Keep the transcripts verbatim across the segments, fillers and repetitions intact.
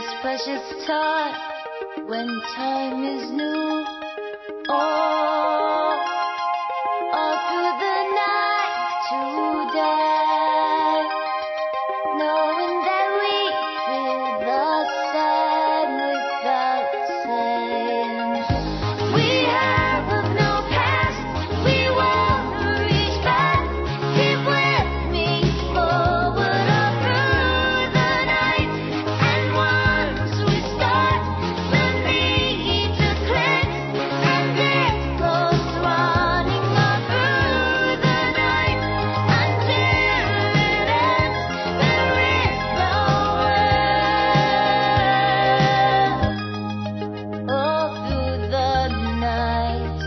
this precious time when time is new. Oh, all through the night today, knowing that we feel the same without saying. We have no past, we won't reach back. Keep with me forward all through the night. And once we start, the need to cleanse, and it goes running all through the night until it ends. There is no end. All through the night,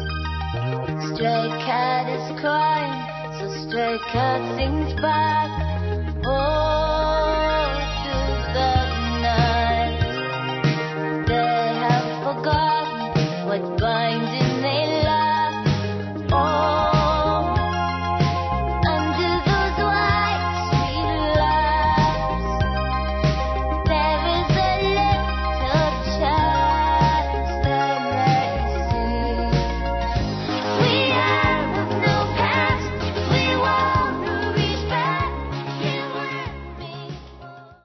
stray cat is crying, so stray cat sings back. Oh.